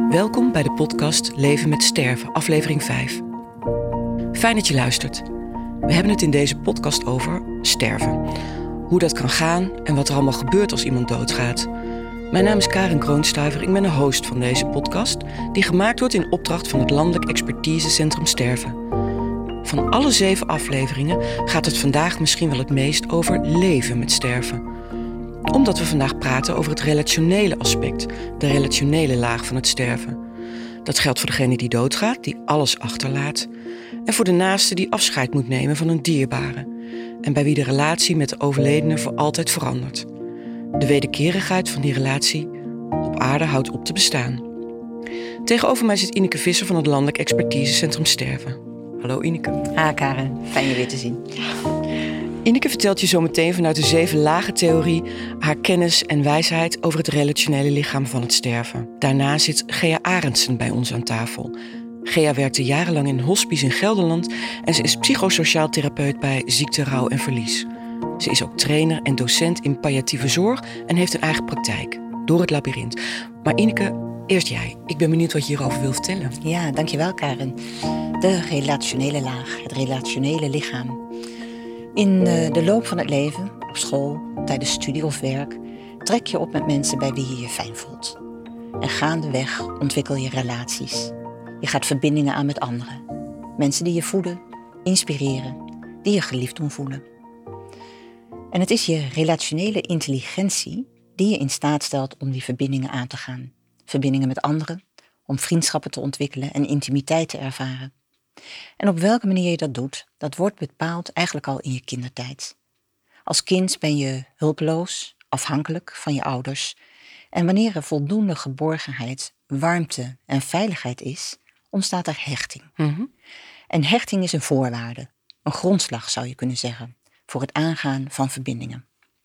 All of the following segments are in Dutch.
Welkom bij de podcast Leven met Sterven, aflevering 5. Fijn dat je luistert. We hebben het in deze podcast over sterven. Hoe dat kan gaan en wat er allemaal gebeurt als iemand doodgaat. Mijn naam is Karin Kroonstuiver, ik ben de host van deze podcast, die gemaakt wordt in opdracht van het Landelijk Expertisecentrum Sterven. Van alle 7 afleveringen gaat het vandaag misschien wel het meest over leven met sterven. Omdat we vandaag praten over het relationele aspect, de relationele laag van het sterven. Dat geldt voor degene die doodgaat, die alles achterlaat. En voor de naaste die afscheid moet nemen van een dierbare. En bij wie de relatie met de overledene voor altijd verandert. De wederkerigheid van die relatie op aarde houdt op te bestaan. Tegenover mij zit Ineke Visser van het Landelijk Expertisecentrum Sterven. Hallo Ineke. Ah Karen, fijn je weer te zien. Ineke vertelt je zo meteen vanuit de 7 lagen theorie haar kennis en wijsheid over het relationele lichaam van het sterven. Daarna zit Gea Arendsen bij ons aan tafel. Gea werkte jarenlang in een hospice in Gelderland en ze is psychosociaal therapeut bij ziekte, rouw en verlies. Ze is ook trainer en docent in palliatieve zorg en heeft een eigen praktijk, Door het Labyrinth. Maar Ineke, eerst jij. Ik ben benieuwd wat je hierover wil vertellen. Ja, dankjewel Karen. De relationele laag, het relationele lichaam. In de loop van het leven, op school, tijdens studie of werk, trek je op met mensen bij wie je je fijn voelt. En gaandeweg ontwikkel je relaties. Je gaat verbindingen aan met anderen. Mensen die je voeden, inspireren, die je geliefd doen voelen. En het is je relationele intelligentie die je in staat stelt om die verbindingen aan te gaan. Verbindingen met anderen, om vriendschappen te ontwikkelen en intimiteit te ervaren. En op welke manier je dat doet, dat wordt bepaald eigenlijk al in je kindertijd. Als kind ben je hulpeloos, afhankelijk van je ouders. En wanneer er voldoende geborgenheid, warmte en veiligheid is, ontstaat er hechting. Mm-hmm. En hechting is een voorwaarde, een grondslag zou je kunnen zeggen, voor het aangaan van verbindingen.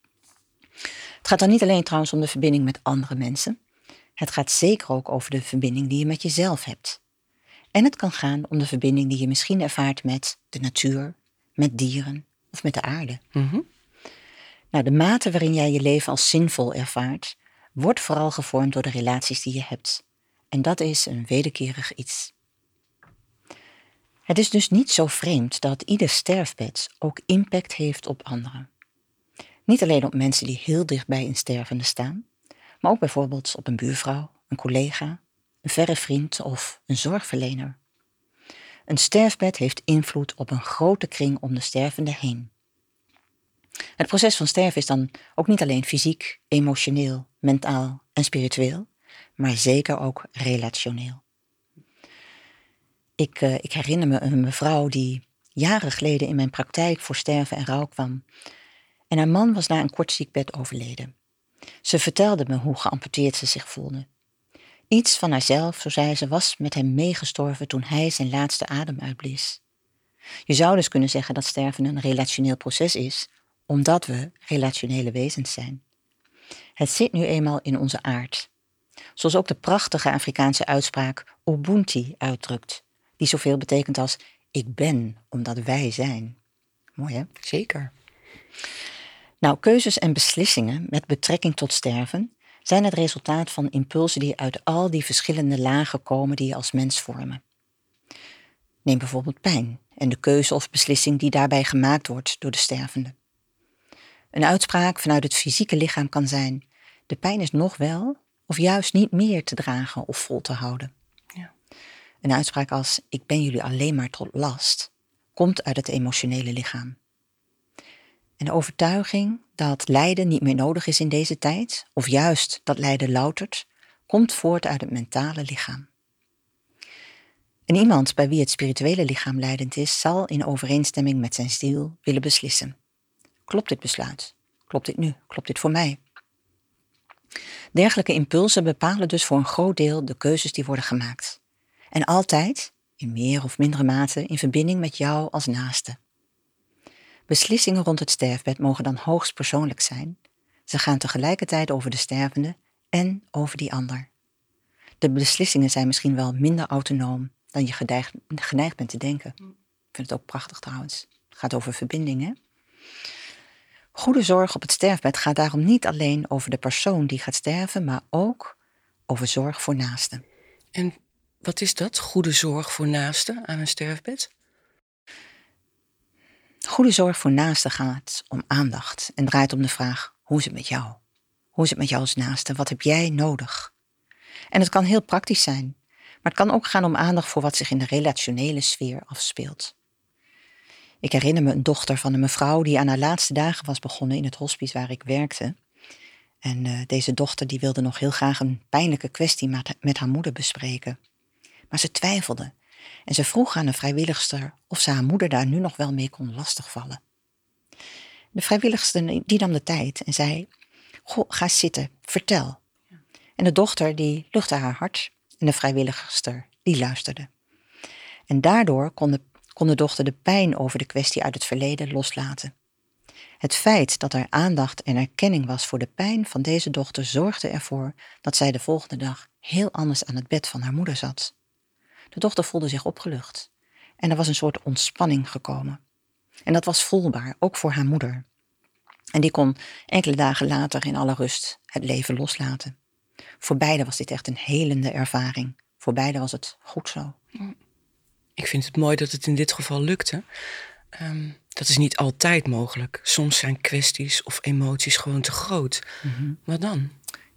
Het gaat dan niet alleen trouwens om de verbinding met andere mensen. Het gaat zeker ook over de verbinding die je met jezelf hebt. En het kan gaan om de verbinding die je misschien ervaart met de natuur, met dieren of met de aarde. Mm-hmm. Nou, de mate waarin jij je leven als zinvol ervaart, wordt vooral gevormd door de relaties die je hebt. En dat is een wederkerig iets. Het is dus niet zo vreemd dat ieder sterfbed ook impact heeft op anderen. Niet alleen op mensen die heel dicht bij een stervende staan, maar ook bijvoorbeeld op een buurvrouw, een collega, een verre vriend of een zorgverlener. Een sterfbed heeft invloed op een grote kring om de stervende heen. Het proces van sterven is dan ook niet alleen fysiek, emotioneel, mentaal en spiritueel, maar zeker ook relationeel. Ik herinner me een mevrouw die jaren geleden in mijn praktijk voor sterven en rouw kwam. En haar man was na een kort ziekbed overleden. Ze vertelde me hoe geamputeerd ze zich voelde. Iets van haarzelf, zo zei ze, was met hem meegestorven toen hij zijn laatste adem uitblies. Je zou dus kunnen zeggen dat sterven een relationeel proces is, omdat we relationele wezens zijn. Het zit nu eenmaal in onze aard. Zoals ook de prachtige Afrikaanse uitspraak Ubuntu uitdrukt, die zoveel betekent als ik ben omdat wij zijn. Mooi hè? Zeker. Nou, keuzes en beslissingen met betrekking tot sterven zijn het resultaat van impulsen die uit al die verschillende lagen komen die je als mens vormen. Neem bijvoorbeeld pijn en de keuze of beslissing die daarbij gemaakt wordt door de stervende. Een uitspraak vanuit het fysieke lichaam kan zijn: de pijn is nog wel of juist niet meer te dragen of vol te houden. Ja. Een uitspraak als ik ben jullie alleen maar tot last komt uit het emotionele lichaam. En de overtuiging dat lijden niet meer nodig is in deze tijd, of juist dat lijden loutert, komt voort uit het mentale lichaam. En iemand bij wie het spirituele lichaam leidend is, zal in overeenstemming met zijn ziel willen beslissen. Klopt dit besluit? Klopt dit nu? Klopt dit voor mij? Dergelijke impulsen bepalen dus voor een groot deel de keuzes die worden gemaakt. En altijd, in meer of mindere mate, in verbinding met jou als naaste. Beslissingen rond het sterfbed mogen dan hoogst persoonlijk zijn. Ze gaan tegelijkertijd over de stervende en over die ander. De beslissingen zijn misschien wel minder autonoom dan je geneigd bent te denken. Ik vind het ook prachtig trouwens. Het gaat over verbindingen. Goede zorg op het sterfbed gaat daarom niet alleen over de persoon die gaat sterven, maar ook over zorg voor naasten. En wat is dat? Goede zorg voor naasten aan een sterfbed? Goede zorg voor naasten gaat om aandacht en draait om de vraag: hoe is het met jou? Hoe is het met jou als naaste? Wat heb jij nodig? En het kan heel praktisch zijn, maar het kan ook gaan om aandacht voor wat zich in de relationele sfeer afspeelt. Ik herinner me een dochter van een mevrouw die aan haar laatste dagen was begonnen in het hospice waar ik werkte. En deze dochter die wilde nog heel graag een pijnlijke kwestie met haar moeder bespreken. Maar ze twijfelde en ze vroeg aan een vrijwilligster of ze haar moeder daar nu nog wel mee kon lastigvallen. De vrijwilligster die nam de tijd en zei: goh, ga zitten, vertel. En de dochter die luchtte haar hart en de vrijwilligster die luisterde. En daardoor kon de dochter de pijn over de kwestie uit het verleden loslaten. Het feit dat er aandacht en erkenning was voor de pijn van deze dochter zorgde ervoor dat zij de volgende dag heel anders aan het bed van haar moeder zat. De dochter voelde zich opgelucht en er was een soort ontspanning gekomen. En dat was voelbaar, ook voor haar moeder. En die kon enkele dagen later in alle rust het leven loslaten. Voor beiden was dit echt een helende ervaring. Voor beiden was het goed zo. Ik vind het mooi dat het in dit geval lukte. Dat is niet altijd mogelijk. Soms zijn kwesties of emoties gewoon te groot. Mm-hmm. Wat dan?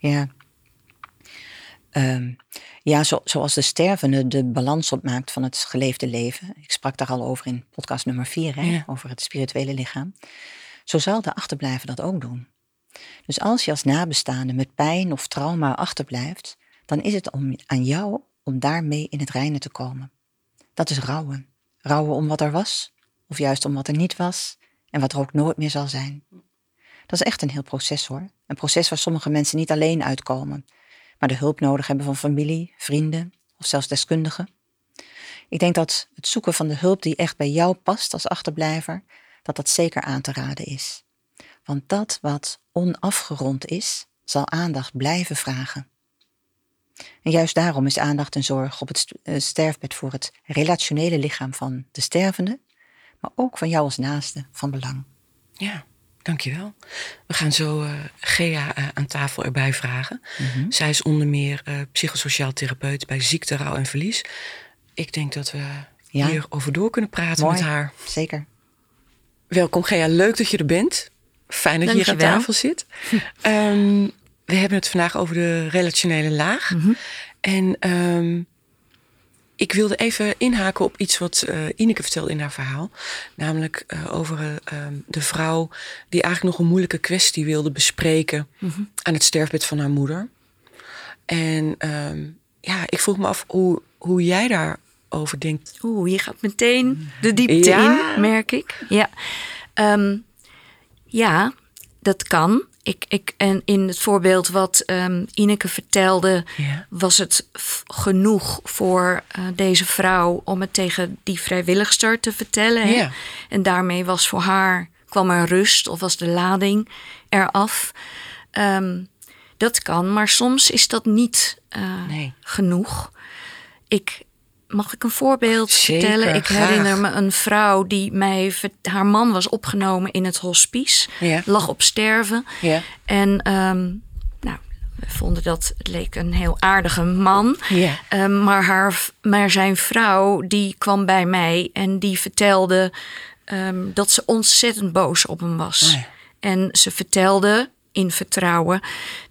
Ja, zoals de stervende de balans opmaakt van het geleefde leven. Ik sprak daar al over in podcast nummer 4, ja. Over het spirituele lichaam. Zo zal de achterblijver dat ook doen. Dus als je als nabestaande met pijn of trauma achterblijft, dan is het aan jou om daarmee in het reine te komen. Dat is rouwen. Rouwen om wat er was, of juist om wat er niet was en wat er ook nooit meer zal zijn. Dat is echt een heel proces hoor. Een proces waar sommige mensen niet alleen uitkomen, maar de hulp nodig hebben van familie, vrienden of zelfs deskundigen. Ik denk dat het zoeken van de hulp die echt bij jou past als achterblijver, dat zeker aan te raden is. Want dat wat onafgerond is, zal aandacht blijven vragen. En juist daarom is aandacht en zorg op het sterfbed voor het relationele lichaam van de stervende, maar ook van jou als naaste van belang. Ja, dankjewel. We gaan zo Gea aan tafel erbij vragen. Mm-hmm. Zij is onder meer psychosociaal therapeut bij ziekte, rouw en verlies. Ik denk dat we hierover door kunnen praten. Mooi. Met haar. Zeker. Welkom Gea, leuk dat je er bent. Fijn dat je hier aan tafel zit. We hebben het vandaag over de relationele laag. Mm-hmm. En ik wilde even inhaken op iets wat Ineke vertelde in haar verhaal. Namelijk over de vrouw die eigenlijk nog een moeilijke kwestie wilde bespreken aan het sterfbed van haar moeder. En ik vroeg me af hoe jij daarover denkt. Je gaat meteen de diepte in, merk ik. Ja, dat kan. En in het voorbeeld wat Ineke vertelde, was het genoeg voor deze vrouw om het tegen die vrijwilligster te vertellen. Hè? Ja. En daarmee kwam er rust of was de lading eraf. Dat kan, maar soms is dat niet genoeg. Mag ik een voorbeeld vertellen? Ik herinner me een vrouw die haar man was opgenomen in het hospice. Ja. Lag op sterven. Ja. En we vonden het leek een heel aardige man. Ja. Maar zijn vrouw die kwam bij mij en die vertelde dat ze ontzettend boos op hem was. Oh ja. En ze vertelde in vertrouwen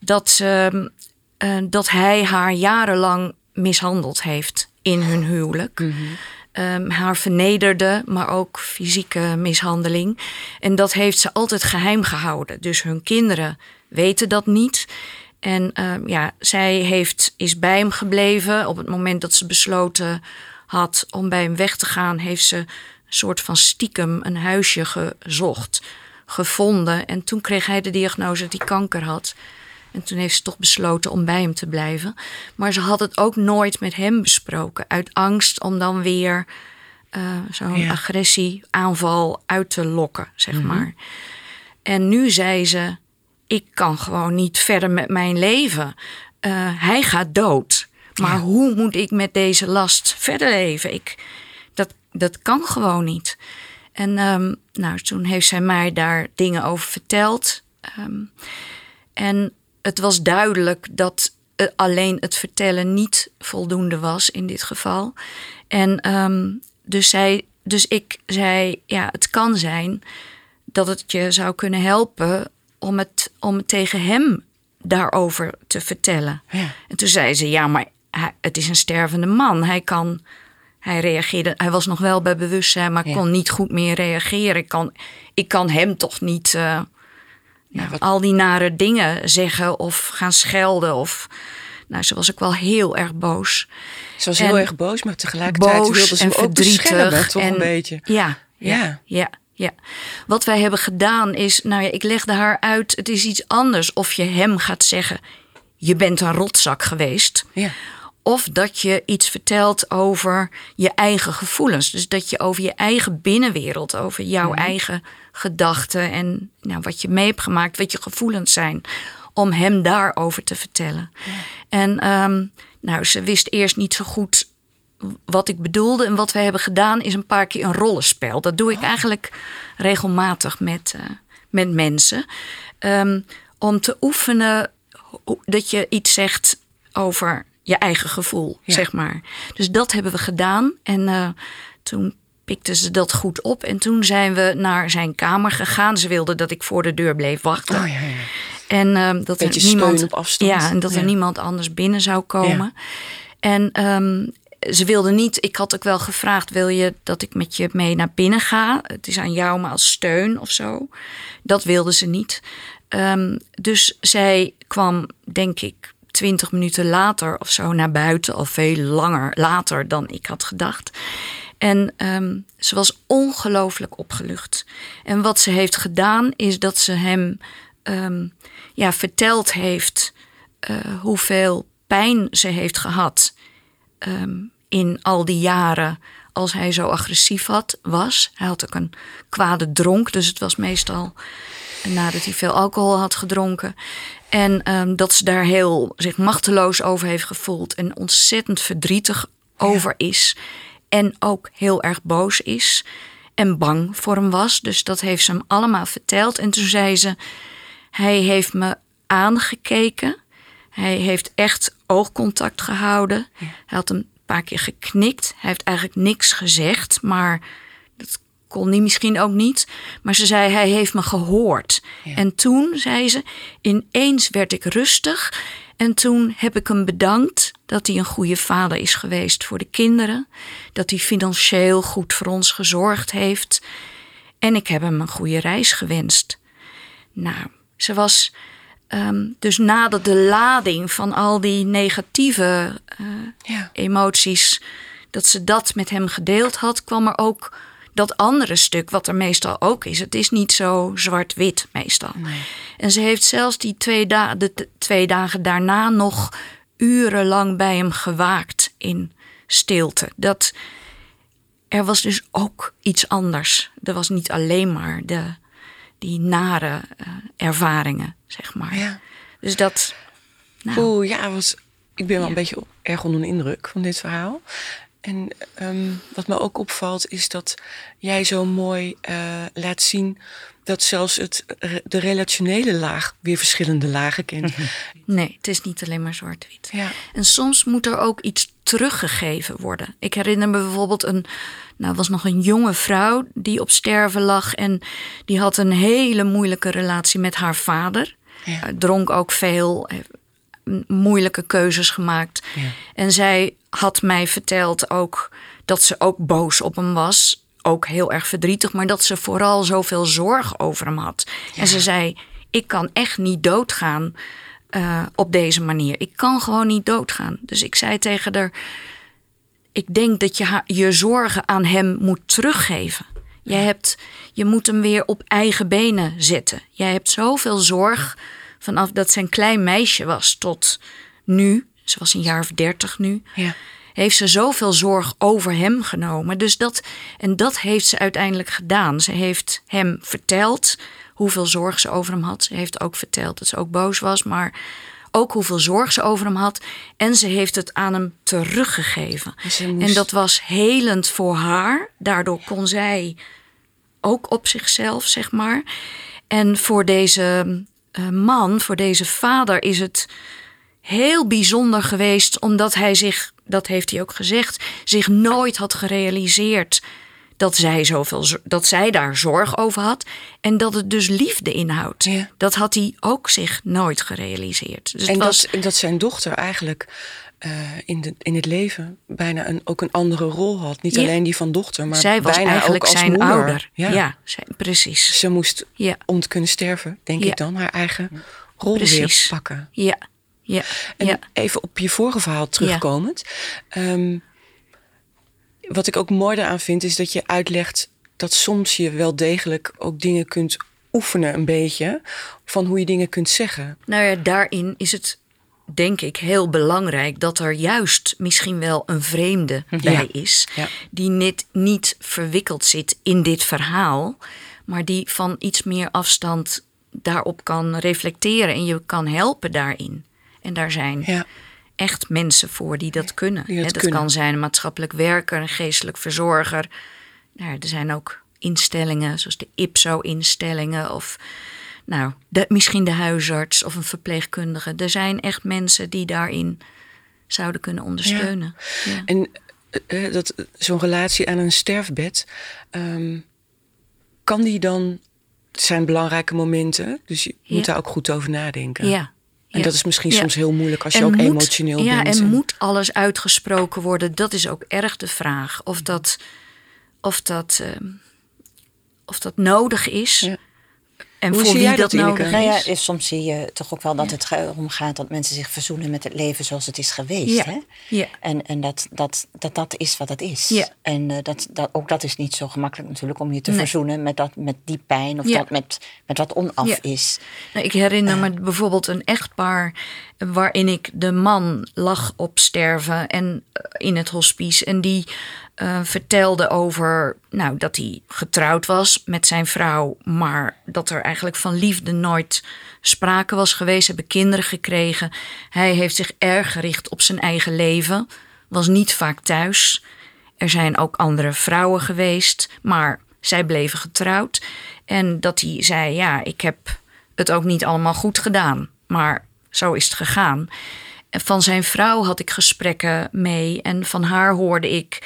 dat hij haar jarenlang mishandeld heeft in hun huwelijk. Mm-hmm. Haar vernederde, maar ook fysieke mishandeling. En dat heeft ze altijd geheim gehouden. Dus hun kinderen weten dat niet. En zij is bij hem gebleven. Op het moment dat ze besloten had om bij hem weg te gaan, heeft ze een soort van stiekem een huisje gevonden. En toen kreeg hij de diagnose dat hij kanker had. En toen heeft ze toch besloten om bij hem te blijven. Maar ze had het ook nooit met hem besproken. Uit angst om dan weer zo'n agressieaanval uit te lokken, zeg maar. En nu zei ze, ik kan gewoon niet verder met mijn leven. Hij gaat dood. Maar hoe moet ik met deze last verder leven? Dat kan gewoon niet. En toen heeft zij mij daar dingen over verteld. En het was duidelijk dat alleen het vertellen niet voldoende was in dit geval. En dus ik zei, ja, het kan zijn dat het je zou kunnen helpen om het tegen hem daarover te vertellen. Ja. En toen zei ze, ja, maar het is een stervende man. Hij reageerde, hij was nog wel bij bewustzijn, maar kon niet goed meer reageren. Ik kan hem toch niet al die nare dingen zeggen of gaan schelden. Ze was ook wel heel erg boos. Ze was heel erg boos, maar tegelijkertijd wilde ze hem ook beschermen, toch een beetje. Ja. Wat wij hebben gedaan is, ik legde haar uit, het is iets anders of je hem gaat zeggen, je bent een rotzak geweest. Ja. Of dat je iets vertelt over je eigen gevoelens. Dus dat je over je eigen binnenwereld, over jouw eigen gedachten en wat je mee hebt gemaakt, wat je gevoelens zijn, om hem daarover te vertellen. Ja. En ze wist eerst niet zo goed wat ik bedoelde. En wat wij hebben gedaan is een paar keer een rollenspel. Dat doe ik eigenlijk regelmatig met mensen. Om te oefenen dat je iets zegt over je eigen gevoel, zeg maar. Dus dat hebben we gedaan. En toen pikten ze dat goed op. En toen zijn we naar zijn kamer gegaan. Ze wilden dat ik voor de deur bleef wachten. En dat er niemand op afstand. Ja, en dat er niemand anders binnen zou komen. Ja. En ze wilde niet. Ik had ook wel gevraagd: wil je dat ik met je mee naar binnen ga? Het is aan jou, maar als steun of zo. Dat wilde ze niet. Dus zij kwam, denk ik, 20 minuten later of zo naar buiten. Al veel langer later dan ik had gedacht. En ze was ongelooflijk opgelucht. En wat ze heeft gedaan is dat ze hem verteld heeft hoeveel pijn ze heeft gehad in al die jaren als hij zo agressief was. Hij had ook een kwade dronk, dus het was meestal nadat hij veel alcohol had gedronken. En dat ze daar zich machteloos over heeft gevoeld en ontzettend verdrietig over is. En ook heel erg boos is en bang voor hem was. Dus dat heeft ze hem allemaal verteld. En toen zei ze, hij heeft me aangekeken. Hij heeft echt oogcontact gehouden. Ja. Hij had een paar keer geknikt. Hij heeft eigenlijk niks gezegd, maar dat kon hij misschien ook niet. Maar ze zei, hij heeft me gehoord. Ja. En toen, zei ze, ineens werd ik rustig. En toen heb ik hem bedankt dat hij een goede vader is geweest voor de kinderen. Dat hij financieel goed voor ons gezorgd heeft. En ik heb hem een goede reis gewenst. Nou, ze was dus nadat de lading van al die negatieve emoties, dat ze dat met hem gedeeld had, kwam er ook dat andere stuk, wat er meestal ook is. Het is niet zo zwart-wit meestal. Nee. En ze heeft zelfs de 2 dagen daarna nog urenlang bij hem gewaakt in stilte. Er was dus ook iets anders. Er was niet alleen maar die nare ervaringen, zeg maar. Ja. Dus dat... ik ben wel een beetje erg onder de indruk van dit verhaal. En wat me ook opvalt is dat jij zo mooi laat zien dat zelfs de relationele laag weer verschillende lagen kent. Nee, het is niet alleen maar zwart-wit. Ja. En soms moet er ook iets teruggegeven worden. Ik herinner me bijvoorbeeld was nog een jonge vrouw die op sterven lag en die had een hele moeilijke relatie met haar vader. Ja. Dronk ook veel, moeilijke keuzes gemaakt. Ja. En zij had mij verteld ook dat ze ook boos op hem was. Ook heel erg verdrietig, maar dat ze vooral zoveel zorg over hem had. Ja. En ze zei, ik kan echt niet doodgaan op deze manier. Ik kan gewoon niet doodgaan. Dus ik zei tegen haar, ik denk dat je zorgen aan hem moet teruggeven. Je moet hem weer op eigen benen zetten. Jij hebt zoveel zorg vanaf dat ze een klein meisje was tot nu. Ze was een jaar of 30 nu. Ja. Heeft ze zoveel zorg over hem genomen. Dus dat heeft ze uiteindelijk gedaan. Ze heeft hem verteld hoeveel zorg ze over hem had. Ze heeft ook verteld dat ze ook boos was, maar ook hoeveel zorg ze over hem had. En ze heeft het aan hem teruggegeven. En dat was helend voor haar. Daardoor kon zij ook op zichzelf, zeg maar. En voor deze man, voor deze vader is het heel bijzonder geweest, omdat hij zich, dat heeft hij ook gezegd, zich nooit had gerealiseerd dat zij daar zorg over had en dat het dus liefde inhoudt. Ja. Dat had hij ook zich nooit gerealiseerd. Dus En dat zijn dochter eigenlijk in het leven bijna ook een andere rol had. Niet alleen die van dochter, maar zij was bijna eigenlijk ook als zijn moeder. ouder. Ja, Precies. Ze moest, om te kunnen sterven, denk ik dan, haar eigen rol weer pakken. Ja. En even op je vorige verhaal terugkomend. Wat ik ook mooi daaraan vind, is dat je uitlegt dat soms je wel degelijk ook dingen kunt oefenen een beetje, van hoe je dingen kunt zeggen. Nou ja, daarin is het denk ik heel belangrijk dat er juist misschien wel een vreemde bij is. Ja. Die niet verwikkeld zit in dit verhaal, maar die van iets meer afstand daarop kan reflecteren en je kan helpen daarin. En daar zijn echt mensen voor die dat kunnen. Dat kan zijn een maatschappelijk werker, een geestelijk verzorger. Nou, er zijn ook instellingen zoals de IPSO-instellingen of misschien de huisarts of een verpleegkundige. Er zijn echt mensen die daarin zouden kunnen ondersteunen. Ja. Ja. En zo'n relatie aan een sterfbed, kan die dan... Het zijn belangrijke momenten, dus je moet daar ook goed over nadenken. Ja. En dat is misschien soms heel moeilijk als je ook emotioneel bent. Ja, en moet alles uitgesproken worden? Dat is ook erg de vraag. Of dat nodig is. Ja. En hoe voor zie wie jij dat nodig is? Nou ja, soms zie je toch ook wel dat het erom gaat dat mensen zich verzoenen met het leven zoals het is geweest. Ja. Hè? Ja. En dat is wat het is. Ja. En dat is niet zo gemakkelijk natuurlijk om je te verzoenen met die pijn of dat met wat onaf is. Nou, ik herinner me bijvoorbeeld een echtpaar waarin ik de man lag op sterven en in het hospice en die vertelde over dat hij getrouwd was met zijn vrouw, maar dat er eigenlijk van liefde nooit sprake was geweest. Ze hebben kinderen gekregen. Hij heeft zich erg gericht op zijn eigen leven, was niet vaak thuis. Er zijn ook andere vrouwen geweest, maar zij bleven getrouwd. En dat hij zei, ik heb het ook niet allemaal goed gedaan, maar zo is het gegaan. En van zijn vrouw had ik gesprekken mee en van haar hoorde ik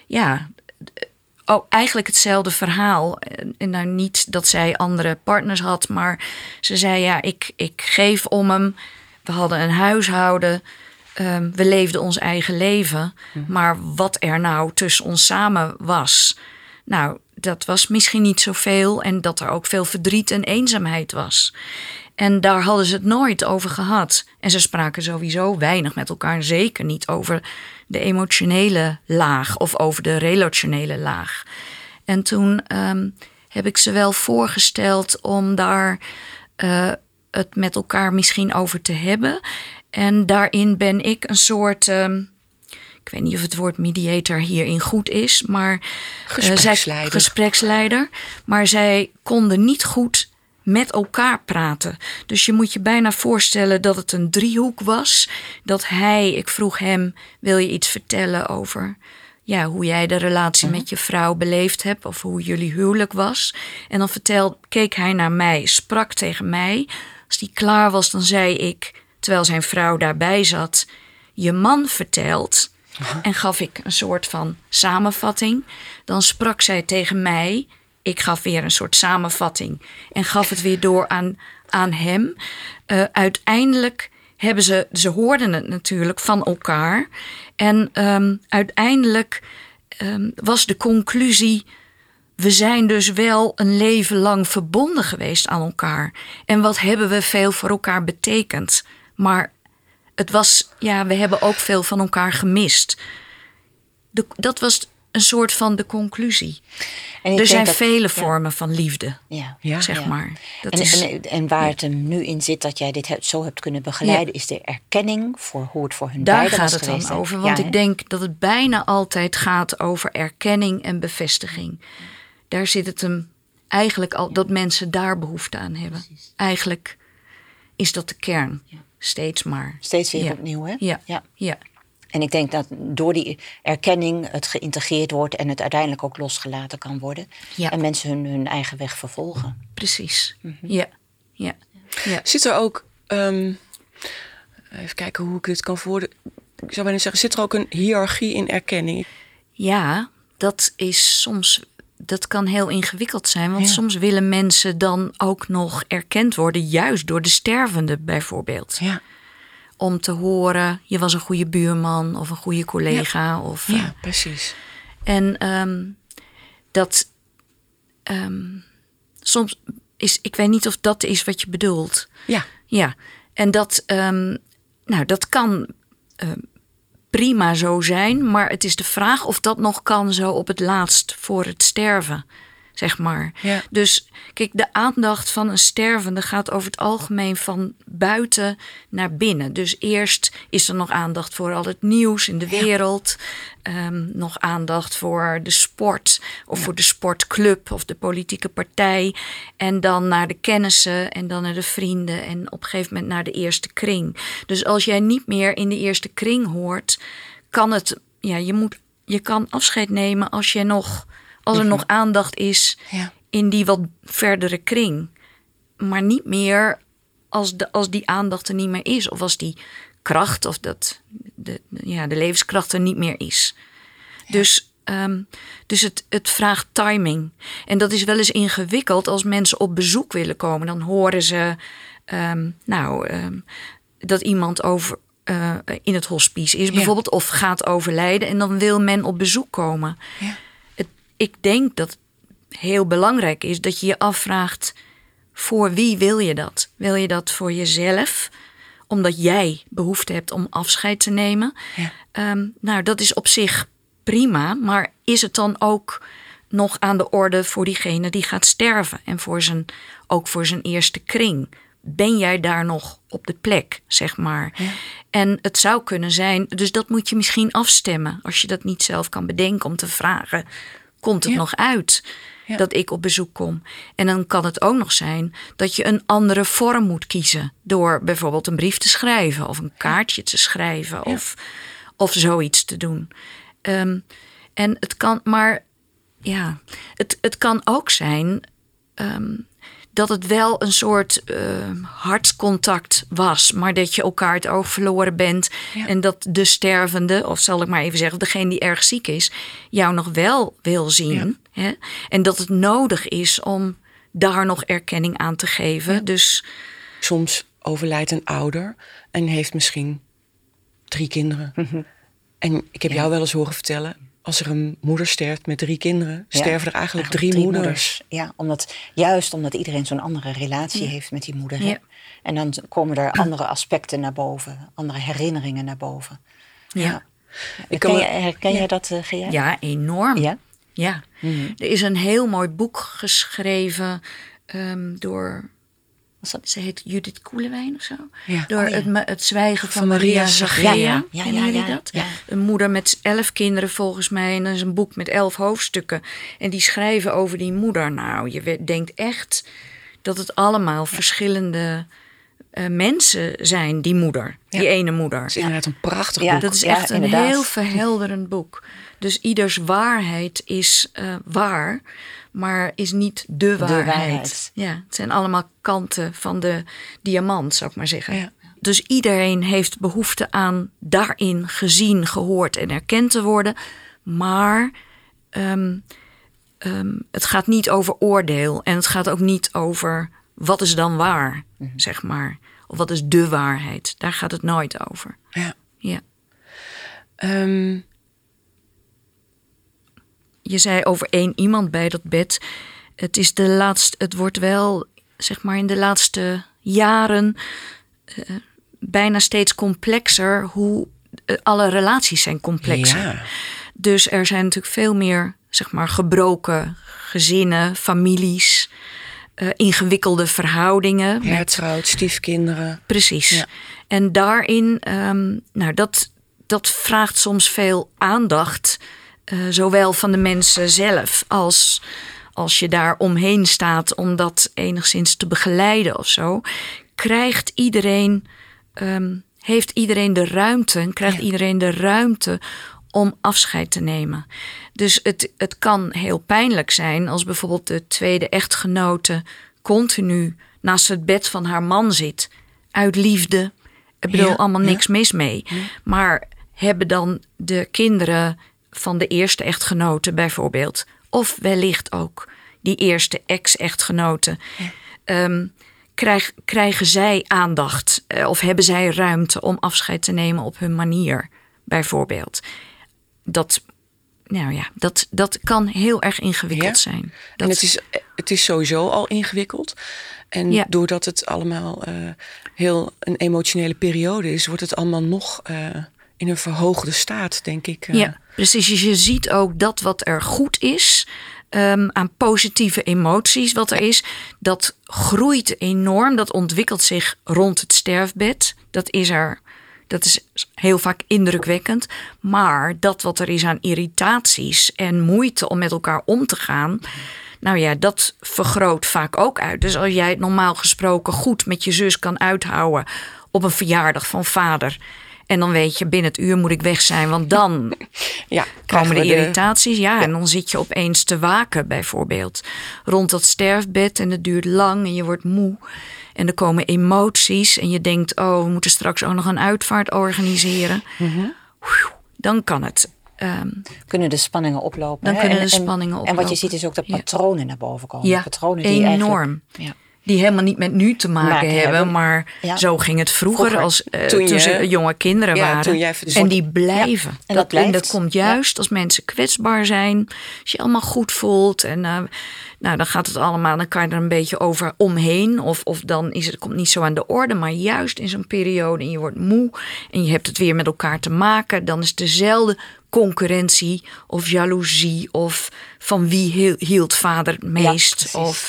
eigenlijk hetzelfde verhaal. En nou niet dat zij andere partners had, maar ze zei ik geef om hem. We hadden een huishouden. We leefden ons eigen leven. Maar wat er nou tussen ons samen was, dat was misschien niet zoveel. En dat er ook veel verdriet en eenzaamheid was. En daar hadden ze het nooit over gehad. En ze spraken sowieso weinig met elkaar. Zeker niet over de emotionele laag of over de relationele laag. En toen heb ik ze wel voorgesteld om daar het met elkaar misschien over te hebben. En daarin ben ik een soort... ik weet niet of het woord mediator hierin goed is, maar... Gespreksleider. Maar zij konden niet goed met elkaar praten. Dus je moet je bijna voorstellen dat het een driehoek was. Dat ik vroeg hem, wil je iets vertellen over hoe jij de relatie met je vrouw beleefd hebt of hoe jullie huwelijk was. En dan keek hij naar mij, sprak tegen mij. Als die klaar was, dan zei ik, terwijl zijn vrouw daarbij zat, je man vertelt. En gaf ik een soort van samenvatting. Dan sprak zij tegen mij. Ik gaf weer een soort samenvatting en gaf het weer door aan hem. Uiteindelijk hebben ze hoorden het natuurlijk van elkaar. En uiteindelijk was de conclusie, we zijn dus wel een leven lang verbonden geweest aan elkaar. En wat hebben we veel voor elkaar betekend. Maar het was, we hebben ook veel van elkaar gemist. Dat was een soort van de conclusie. Er zijn vele vormen van liefde, zeg maar. En waar het hem nu in zit dat jij dit zo hebt kunnen begeleiden, is de erkenning voor hoe het voor hun beiden was geweest. Daar gaat het dan over, want ik denk dat het bijna altijd gaat over erkenning en bevestiging. Daar zit het hem eigenlijk al, dat mensen daar behoefte aan hebben. Precies. Eigenlijk is dat de kern, steeds maar. Steeds weer opnieuw, hè? Ja. En ik denk dat door die erkenning het geïntegreerd wordt en het uiteindelijk ook losgelaten kan worden. Ja. En mensen hun eigen weg vervolgen. Precies, ja. Zit er ook Even kijken hoe ik dit kan worden. Ik zou bijna zeggen, zit er ook een hiërarchie in erkenning? Ja, dat kan heel ingewikkeld zijn. Want soms willen mensen dan ook nog erkend worden, juist door de stervende bijvoorbeeld. Ja. Om te horen, je was een goede buurman of een goede collega. Ja, precies. En soms is, ik weet niet of dat is wat je bedoelt. Ja. En dat kan prima zo zijn, maar het is de vraag of dat nog kan zo op het laatst voor het sterven, zeg maar. Ja. Dus kijk, de aandacht van een stervende gaat over het algemeen van buiten naar binnen. Dus eerst is er nog aandacht voor al het nieuws in de wereld. Nog aandacht voor de sport of voor de sportclub of de politieke partij. En dan naar de kennissen en dan naar de vrienden en op een gegeven moment naar de eerste kring. Dus als jij niet meer in de eerste kring hoort, kan het, je kan afscheid nemen als er nog aandacht is in die wat verdere kring. Maar niet meer als die aandacht er niet meer is. Of als die kracht of de levenskracht er niet meer is. Ja. Dus het vraagt timing. En dat is wel eens ingewikkeld als mensen op bezoek willen komen. Dan horen ze dat iemand in het hospice is bijvoorbeeld. Of gaat overlijden. En dan wil men op bezoek komen. Ja. Ik denk dat het heel belangrijk is dat je je afvraagt, voor wie wil je dat? Wil je dat voor jezelf? Omdat jij behoefte hebt om afscheid te nemen? Ja. Dat is op zich prima. Maar is het dan ook nog aan de orde voor diegene die gaat sterven? En ook voor zijn eerste kring? Ben jij daar nog op de plek, zeg maar? Ja. En het zou kunnen zijn, dus dat moet je misschien afstemmen. Als je dat niet zelf kan bedenken, om te vragen, komt het nog uit dat ik op bezoek kom? En dan kan het ook nog zijn dat je een andere vorm moet kiezen. Door bijvoorbeeld een brief te schrijven of een kaartje te schrijven of zoiets te doen. En het kan, maar het kan ook zijn dat het wel een soort hartcontact was, maar dat je elkaar het oog verloren bent. Ja. En dat de stervende, of zal ik maar even zeggen, degene die erg ziek is, jou nog wel wil zien. Ja. Hè? En dat het nodig is om daar nog erkenning aan te geven. Ja. Dus soms overlijdt een ouder en heeft misschien 3 kinderen. Mm-hmm. En ik heb jou wel eens horen vertellen, als er een moeder sterft met 3 kinderen, sterven er eigenlijk 3 moeders. Ja, omdat iedereen zo'n andere relatie heeft met die moeder. Ja. En dan komen er andere aspecten naar boven, andere herinneringen naar boven. Ja. Herken jij dat, Gea? Ja, enorm. Ja. Mm-hmm. Er is een heel mooi boek geschreven door, ze heet Judith Koelewijn of zo. Ja. Door het zwijgen van Maria Zachea. Kennen jullie dat? Ja. Een moeder met 11 kinderen volgens mij. En dat is een boek met 11 hoofdstukken. En die schrijven over die moeder. Nou, je denkt echt dat het allemaal verschillende mensen zijn, die moeder. Die ene moeder. Dat is inderdaad een prachtig boek. Dat is echt een heel verhelderend boek. Dus ieders waarheid is waar, maar is niet de waarheid. Ja, het zijn allemaal kanten van de diamant, zou ik maar zeggen. Ja. Dus iedereen heeft behoefte aan daarin gezien, gehoord en erkend te worden. Maar het gaat niet over oordeel. En het gaat ook niet over wat is dan waar, zeg maar. Of wat is de waarheid. Daar gaat het nooit over. Ja. Je zei over 1 iemand bij dat bed. Het wordt wel, zeg maar, in de laatste jaren bijna steeds complexer. Hoe alle relaties zijn complexer. Ja. Dus er zijn natuurlijk veel meer, zeg maar, gebroken gezinnen, families, ingewikkelde verhoudingen. Hertrouwd, stiefkinderen. Precies. Ja. En daarin, dat vraagt soms veel aandacht. Zowel van de mensen zelf als je daar omheen staat om dat enigszins te begeleiden of zo. Heeft iedereen de ruimte om afscheid te nemen. Dus het kan heel pijnlijk zijn als bijvoorbeeld de tweede echtgenote continu naast het bed van haar man zit. Uit liefde Ik bedoel, allemaal niks mis mee. Ja. Maar hebben dan de kinderen van de eerste echtgenote bijvoorbeeld, of wellicht ook die eerste ex-echtgenote, krijgen zij aandacht of hebben zij ruimte om afscheid te nemen op hun manier, bijvoorbeeld. Dat kan heel erg ingewikkeld zijn. En het is sowieso al ingewikkeld. En doordat het allemaal heel een emotionele periode is, wordt het allemaal nog in een verhoogde staat, denk ik. Ja, precies. Dus je ziet ook dat wat er goed is, aan positieve emoties wat er is, dat groeit enorm. Dat ontwikkelt zich rond het sterfbed. Dat is heel vaak indrukwekkend. Maar dat wat er is aan irritaties en moeite om met elkaar om te gaan, dat vergroot vaak ook uit. Dus als jij het normaal gesproken goed met je zus kan uithouden op een verjaardag van vader, en dan weet je, binnen het uur moet ik weg zijn, want dan komen de irritaties. Ja, en dan zit je opeens te waken bijvoorbeeld rond dat sterfbed en het duurt lang en je wordt moe. En er komen emoties en je denkt, we moeten straks ook nog een uitvaart organiseren. Mm-hmm. Dan kan het. Kunnen de spanningen oplopen. Dan kunnen de spanningen oplopen. En wat je ziet is ook dat patronen naar boven komen. Ja, patronen die enorm. Die helemaal niet met nu te maken hebben. Maar zo ging het vroeger als toen ze jonge kinderen waren. En die blijven. Ja, en dat komt juist als mensen kwetsbaar zijn. Als je allemaal goed voelt. En dan gaat het allemaal. Dan kan je er een beetje over omheen. Of dan komt niet zo aan de orde. Maar juist in zo'n periode en je wordt moe. En je hebt het weer met elkaar te maken. Dan is dezelfde concurrentie of jaloezie. Of van wie hield vader het meest.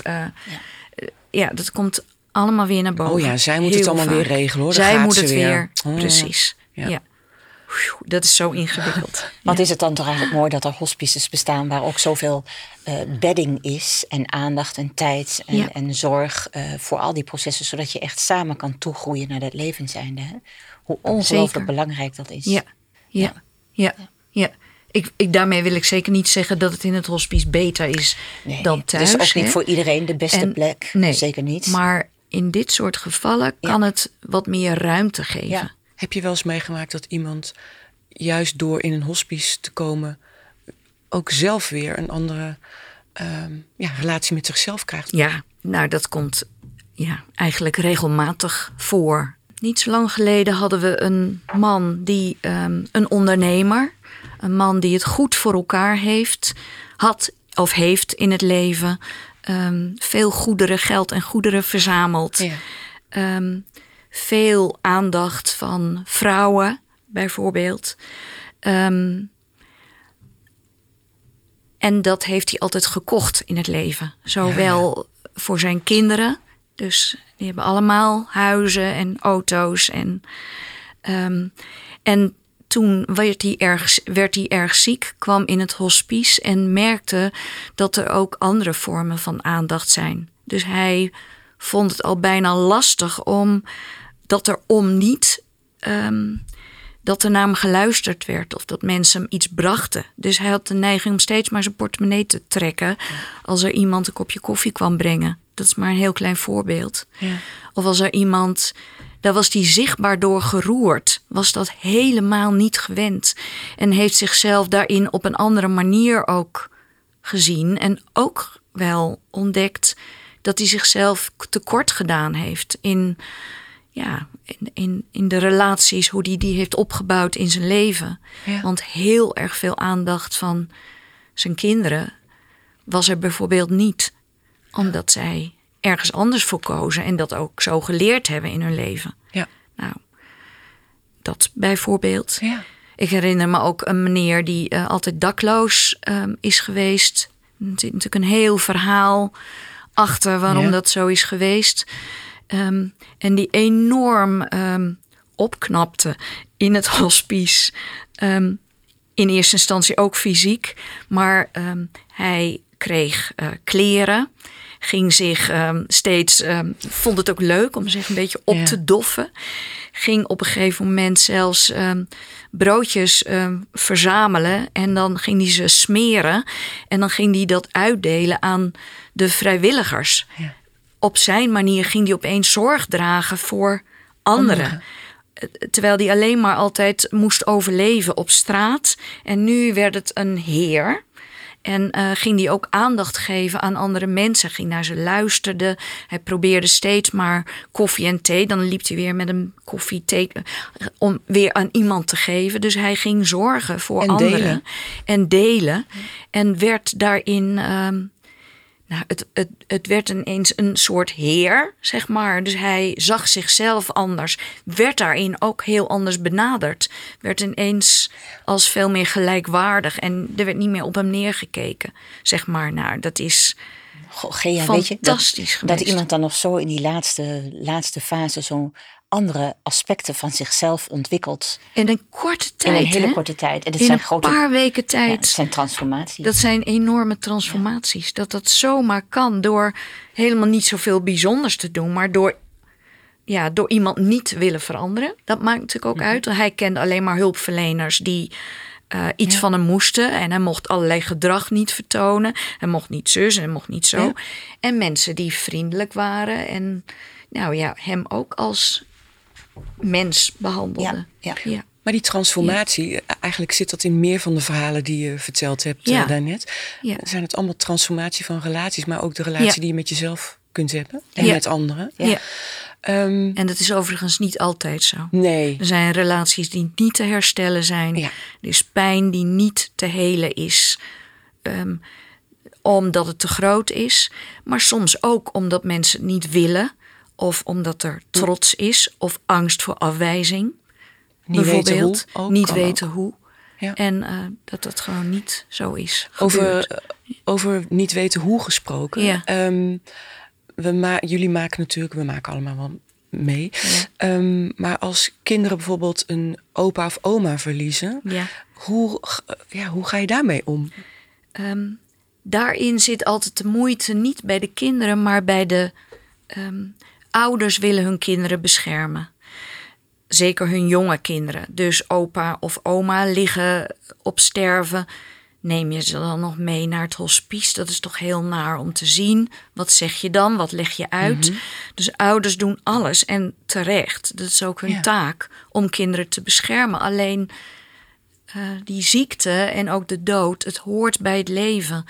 Dat komt allemaal weer naar boven. Oh ja, zij moet het allemaal weer regelen, hoor. Zij moet het weer. Precies. Ja. Dat is zo ingewikkeld. Wat is het dan toch eigenlijk mooi dat er hospices bestaan waar ook zoveel bedding is en aandacht en tijd en zorg voor al die processen, zodat je echt samen kan toegroeien naar dat levenseinde. Hè? Hoe ongelooflijk belangrijk dat is. Ja. Daarmee wil ik zeker niet zeggen dat het in het hospice beter is dan thuis. Het is ook niet voor iedereen de beste plek. Nee, zeker niet. Maar in dit soort gevallen kan het wat meer ruimte geven. Ja. Heb je wel eens meegemaakt dat iemand juist door in een hospice te komen ook zelf weer een andere relatie met zichzelf krijgt? Ja, dat komt eigenlijk regelmatig voor. Niet zo lang geleden hadden we een man die een ondernemer. Een man die het goed voor elkaar heeft in het leven. Veel goederen, geld en goederen verzameld. Ja. Veel aandacht van vrouwen, bijvoorbeeld. En dat heeft hij altijd gekocht in het leven. Zowel voor zijn kinderen. Dus die hebben allemaal huizen en auto's. En toen werd hij erg ziek, kwam in het hospice en merkte dat er ook andere vormen van aandacht zijn. Dus hij vond het al bijna lastig dat er naar hem geluisterd werd of dat mensen hem iets brachten. Dus hij had de neiging om steeds maar zijn portemonnee te trekken als er iemand een kopje koffie kwam brengen. Dat is maar een heel klein voorbeeld. Ja. Of als er iemand, daar was hij zichtbaar door geroerd, was dat helemaal niet gewend. En heeft zichzelf daarin op een andere manier ook gezien. En ook wel ontdekt dat hij zichzelf tekort gedaan heeft in de relaties, hoe hij die heeft opgebouwd in zijn leven. Ja. Want heel erg veel aandacht van zijn kinderen was er bijvoorbeeld niet, omdat zij ergens anders voor kozen en dat ook zo geleerd hebben in hun leven. Ja. Nou, dat bijvoorbeeld. Ja. Ik herinner me ook een meneer die altijd dakloos is geweest. Er zit natuurlijk een heel verhaal achter waarom dat zo is geweest. En die enorm opknapte in het hospice. In eerste instantie ook fysiek. Maar hij kreeg kleren. Ging zich steeds... vond het ook leuk om zich een beetje op te doffen. Ging op een gegeven moment zelfs broodjes verzamelen. En dan ging hij ze smeren. En dan ging hij dat uitdelen aan de vrijwilligers. Ja. Op zijn manier ging hij opeens zorg dragen voor anderen. terwijl die alleen maar altijd moest overleven op straat. En nu werd het een heer. En ging hij ook aandacht geven aan andere mensen. Ging naar ze luisterde. Hij probeerde steeds maar koffie en thee. Dan liep hij weer met een koffie, thee om weer aan iemand te geven. Dus hij ging zorgen voor en anderen. Delen. En delen. En werd daarin... Het werd ineens een soort heer, zeg maar. Dus hij zag zichzelf anders. Werd daarin ook heel anders benaderd. Werd ineens als veel meer gelijkwaardig. En er werd niet meer op hem neergekeken, zeg maar. Nou, dat is Gea, fantastisch weet je, geweest. dat iemand dan nog zo in die laatste fase zo'n andere aspecten van zichzelf ontwikkelt. In een korte tijd. In een hele korte tijd. En dat in zijn een paar weken tijd. Ja, het zijn transformaties. Dat zijn enorme transformaties. Ja. Dat zomaar kan door helemaal niet zoveel bijzonders te doen. Maar door iemand niet te willen veranderen. Dat maakt natuurlijk ook uit. Hij kende alleen maar hulpverleners die iets van hem moesten. En hij mocht allerlei gedrag niet vertonen. Hij mocht niet zus en hij mocht niet zo. Ja. En mensen die vriendelijk waren. En hem ook als mens behandelden. Ja. Maar die transformatie, eigenlijk zit dat in meer van de verhalen die je verteld hebt daarnet. Ja. Zijn het allemaal transformatie van relaties, maar ook de relatie die je met jezelf kunt hebben en met anderen. Ja. En dat is overigens niet altijd zo. Nee. Er zijn relaties die niet te herstellen zijn. Ja. Er is pijn die niet te helen is. Omdat het te groot is. Maar soms ook omdat mensen het niet willen. Of omdat er trots is. Of angst voor afwijzing. Bijvoorbeeld. Niet weten hoe. Ja. En dat gewoon niet zo is. Over niet weten hoe gesproken. Ja. Jullie maken allemaal wel mee. Ja. Maar als kinderen bijvoorbeeld een opa of oma verliezen. Ja. Hoe ga je daarmee om? Daarin zit altijd de moeite niet bij de kinderen. Maar bij de ouders willen hun kinderen beschermen. Zeker hun jonge kinderen. Dus opa of oma liggen op sterven. Neem je ze dan nog mee naar het hospice? Dat is toch heel naar om te zien. Wat zeg je dan? Wat leg je uit? Mm-hmm. Dus ouders doen alles. En terecht. Dat is ook hun taak om kinderen te beschermen. Alleen die ziekte en ook de dood, het hoort bij het leven.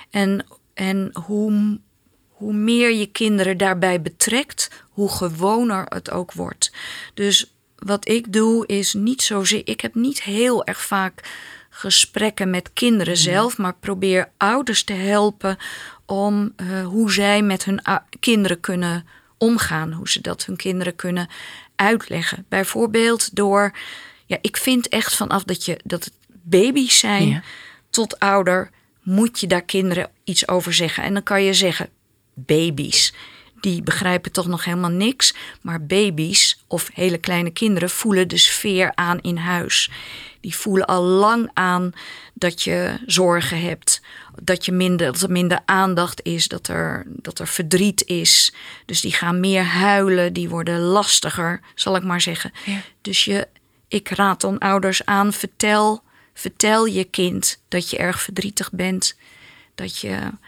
En hoe meer je kinderen daarbij betrekt, hoe gewoner het ook wordt. Dus wat ik doe is niet zozeer... Ik heb niet heel erg vaak gesprekken met kinderen zelf, maar probeer ouders te helpen om hoe zij met hun kinderen kunnen omgaan. Hoe ze dat hun kinderen kunnen uitleggen. Bijvoorbeeld door... ik vind echt vanaf dat het baby's zijn tot ouder, moet je daar kinderen iets over zeggen. En dan kan je zeggen, baby's, die begrijpen toch nog helemaal niks. Maar baby's of hele kleine kinderen voelen de sfeer aan in huis. Die voelen al lang aan dat je zorgen hebt. Dat er minder aandacht is. Dat er verdriet is. Dus die gaan meer huilen. Die worden lastiger, zal ik maar zeggen. Ja. Dus ik raad dan ouders aan. Vertel je kind dat je erg verdrietig bent. Dat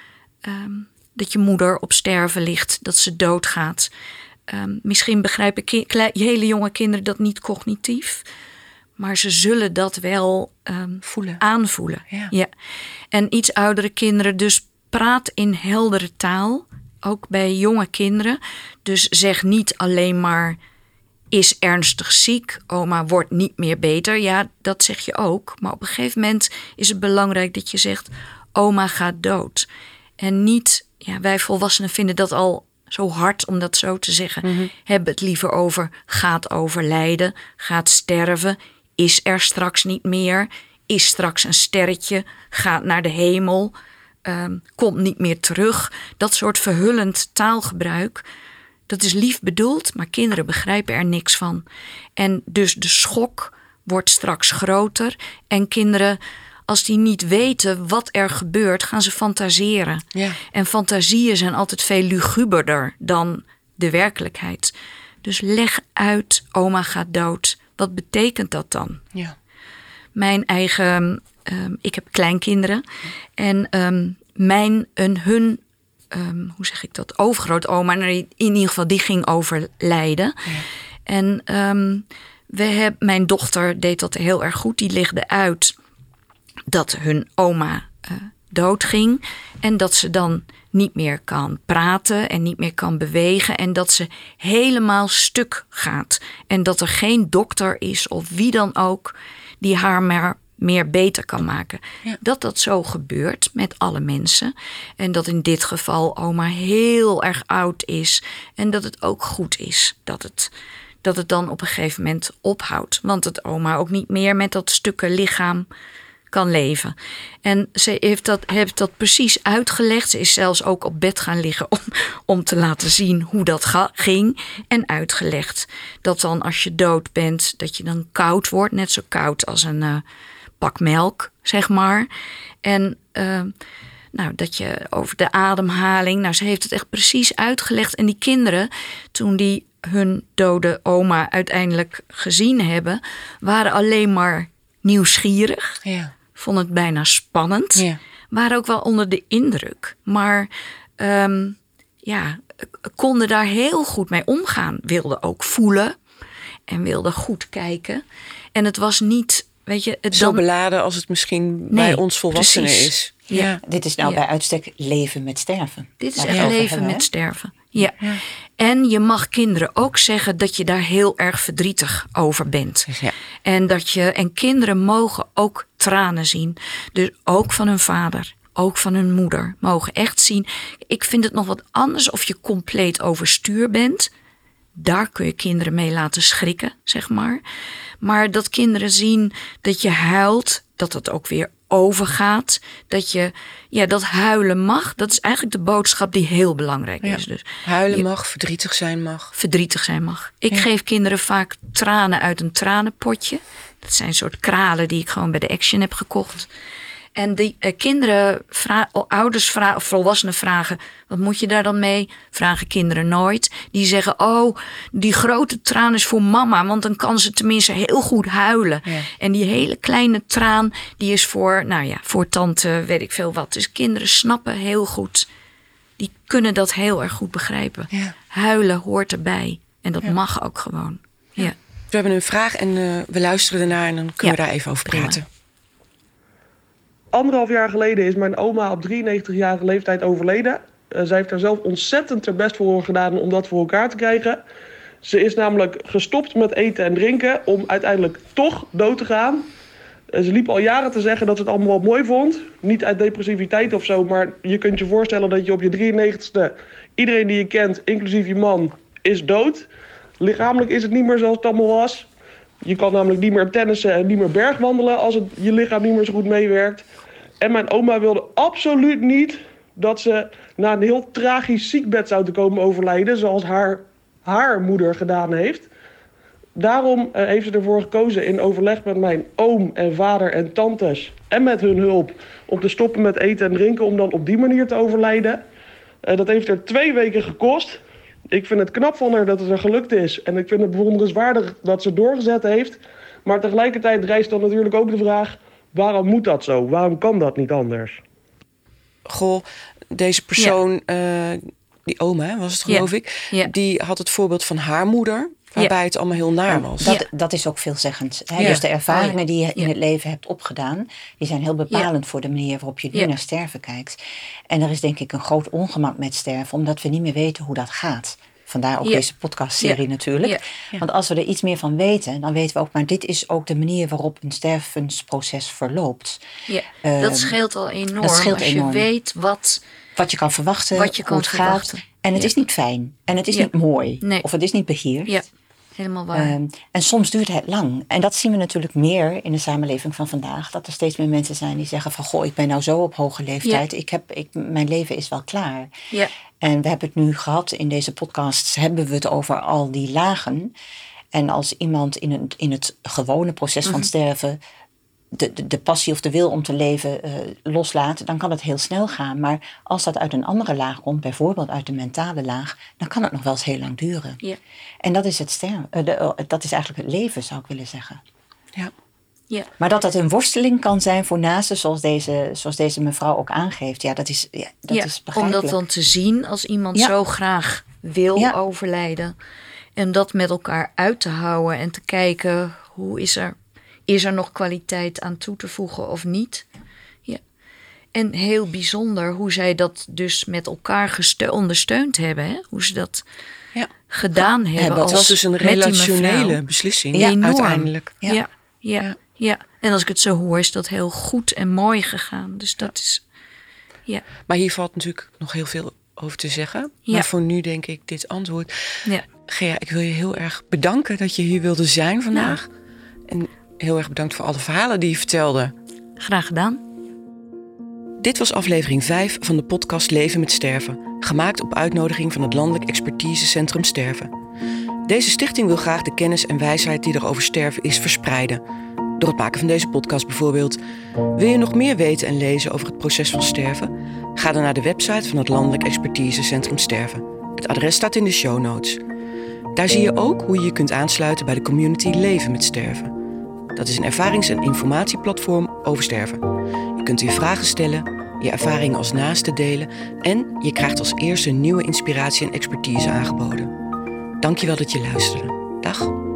je moeder op sterven ligt, dat ze doodgaat. Misschien begrijpen hele jonge kinderen dat niet cognitief. Maar ze zullen dat wel aanvoelen. Ja. En iets oudere kinderen, dus praat in heldere taal. Ook bij jonge kinderen. Dus zeg niet alleen maar, is ernstig ziek. Oma wordt niet meer beter. Ja, dat zeg je ook. Maar op een gegeven moment is het belangrijk dat je zegt, oma gaat dood. En niet... wij volwassenen vinden dat al zo hard om dat zo te zeggen. Mm-hmm. Hebben het liever over gaat overlijden, gaat sterven, is er straks niet meer, is straks een sterretje, gaat naar de hemel, komt niet meer terug. Dat soort verhullend taalgebruik, dat is lief bedoeld, maar kinderen begrijpen er niks van. En dus de schok wordt straks groter en kinderen, als die niet weten wat er gebeurt, gaan ze fantaseren. Ja. En fantasieën zijn altijd veel luguberder dan de werkelijkheid. Dus leg uit, oma gaat dood. Wat betekent dat dan? Ja. Mijn eigen... ik heb kleinkinderen. En hun hoe zeg ik dat? Overgrootoma, in ieder geval, die ging overlijden. Ja. En Mijn dochter deed dat heel erg goed. Die legde uit dat hun oma doodging. En dat ze dan niet meer kan praten en niet meer kan bewegen. En dat ze helemaal stuk gaat. En dat er geen dokter is of wie dan ook die haar meer beter kan maken. Ja. Dat zo gebeurt met alle mensen. En dat in dit geval oma heel erg oud is. En dat het ook goed is dat het dan op een gegeven moment ophoudt. Want het oma ook niet meer met dat stukken lichaam kan leven. En ze heeft dat precies uitgelegd. Ze is zelfs ook op bed gaan liggen om te laten zien hoe dat ging. En uitgelegd dat dan als je dood bent, dat je dan koud wordt. Net zo koud als een pak melk, zeg maar. En dat je over de ademhaling. Ze heeft het echt precies uitgelegd. En die kinderen, toen die hun dode oma uiteindelijk gezien hebben, waren alleen maar nieuwsgierig. Ja. Vonden het bijna spannend. Ja. Waren ook wel onder de indruk. Maar konden daar heel goed mee omgaan. Wilden ook voelen. En wilden goed kijken. En het was niet, weet je, zo beladen als het misschien bij ons volwassenen is. Ja. Dit is bij uitstek leven met sterven. Dit is echt leven met sterven. Ja. En je mag kinderen ook zeggen dat je daar heel erg verdrietig over bent. Ja. En kinderen mogen ook tranen zien. Dus ook van hun vader, ook van hun moeder. Mogen echt zien. Ik vind het nog wat anders of je compleet overstuur bent. Daar kun je kinderen mee laten schrikken, zeg maar. Maar dat kinderen zien dat je huilt, dat het ook weer overgaat. Dat huilen mag. Dat is eigenlijk de boodschap die heel belangrijk is. Dus huilen mag, verdrietig zijn mag. Verdrietig zijn mag. Ik geef kinderen vaak tranen uit een tranenpotje. Dat zijn soort kralen die ik gewoon bij de Action heb gekocht. En die kinderen, ouders of volwassenen vragen, wat moet je daar dan mee? Vragen kinderen nooit. Die zeggen, die grote traan is voor mama, want dan kan ze tenminste heel goed huilen. Ja. En die hele kleine traan, die is voor tante, weet ik veel wat. Dus kinderen snappen heel goed. Die kunnen dat heel erg goed begrijpen. Ja. Huilen hoort erbij. En dat mag ook gewoon. Ja. We hebben een vraag en we luisteren ernaar en dan kunnen we daar even over praten. 1,5 jaar geleden is mijn oma op 93-jarige leeftijd overleden. Zij heeft daar zelf ontzettend haar best voor gedaan om dat voor elkaar te krijgen. Ze is namelijk gestopt met eten en drinken om uiteindelijk toch dood te gaan. Ze liep al jaren te zeggen dat ze het allemaal wel mooi vond. Niet uit depressiviteit of zo, maar je kunt je voorstellen dat je op je 93ste... iedereen die je kent, inclusief je man, is dood. Lichamelijk is het niet meer zoals het allemaal was. Je kan namelijk niet meer tennissen en niet meer bergwandelen als je lichaam niet meer zo goed meewerkt. En mijn oma wilde absoluut niet dat ze na een heel tragisch ziekbed zou te komen overlijden, zoals haar moeder gedaan heeft. Daarom heeft ze ervoor gekozen in overleg met mijn oom en vader en tantes en met hun hulp om te stoppen met eten en drinken om dan op die manier te overlijden. Dat heeft er 2 weken gekost. Ik vind het knap van haar dat het er gelukt is. En ik vind het bewonderenswaardig dat ze doorgezet heeft. Maar tegelijkertijd rijst dan natuurlijk ook de vraag, waarom moet dat zo? Waarom kan dat niet anders? Goh, deze persoon, die oma was het geloof ik, die had het voorbeeld van haar moeder, waarbij het allemaal heel naar was. Dat is ook veelzeggend. Hè? Dus de ervaringen die je in het leven hebt opgedaan, die zijn heel bepalend voor de manier waarop je nu naar sterven kijkt. En er is denk ik een groot ongemak met sterven, omdat we niet meer weten hoe dat gaat. Vandaar ook deze podcastserie natuurlijk. Ja. Want als we er iets meer van weten, dan weten we ook, maar dit is ook de manier waarop een stervensproces verloopt. Ja, dat scheelt al enorm. Als je weet wat je kan verwachten, hoe het gaat. En het is niet fijn. En het is niet mooi. Nee. Of het is niet beheerd. Ja, helemaal waar. En soms duurt het lang. En dat zien we natuurlijk meer in de samenleving van vandaag. Dat er steeds meer mensen zijn die zeggen van, goh, ik ben nou zo op hoge leeftijd. Mijn leven is wel klaar. Ja. En we hebben het nu gehad in deze podcasts, hebben we het over al die lagen. En als iemand in het gewone proces van sterven de passie of de wil om te leven loslaat, dan kan het heel snel gaan. Maar als dat uit een andere laag komt, bijvoorbeeld uit de mentale laag, dan kan het nog wel eens heel lang duren. Ja. En dat is dat is eigenlijk het leven, zou ik willen zeggen. Ja. Ja. Maar dat een worsteling kan zijn voor naasten, zoals deze mevrouw ook aangeeft, dat is begrijpelijk. Om dat dan te zien als iemand zo graag wil overlijden. En dat met elkaar uit te houden en te kijken, hoe is er nog kwaliteit aan toe te voegen of niet? Ja. En heel bijzonder hoe zij dat dus met elkaar ondersteund hebben. Hè? Hoe ze dat gedaan hebben. Het was dus een relationele beslissing uiteindelijk. Ja. En als ik het zo hoor, is dat heel goed en mooi gegaan. Dus dat is... Ja. Maar hier valt natuurlijk nog heel veel over te zeggen. Ja. Maar voor nu denk ik dit antwoord. Ja. Gea, ik wil je heel erg bedanken dat je hier wilde zijn vandaag. Ja. En heel erg bedankt voor alle verhalen die je vertelde. Graag gedaan. Dit was aflevering 5 van de podcast Leven met Sterven. Gemaakt op uitnodiging van het Landelijk Expertisecentrum Sterven. Deze stichting wil graag de kennis en wijsheid die er over sterven is verspreiden. Door het maken van deze podcast bijvoorbeeld. Wil je nog meer weten en lezen over het proces van sterven? Ga dan naar de website van het Landelijk Expertisecentrum Sterven. Het adres staat in de show notes. Daar zie je ook hoe je je kunt aansluiten bij de community Leven met Sterven. Dat is een ervarings- en informatieplatform over sterven. Je kunt je vragen stellen, je ervaringen als naaste delen en je krijgt als eerste nieuwe inspiratie en expertise aangeboden. Dankjewel dat je luisterde. Dag.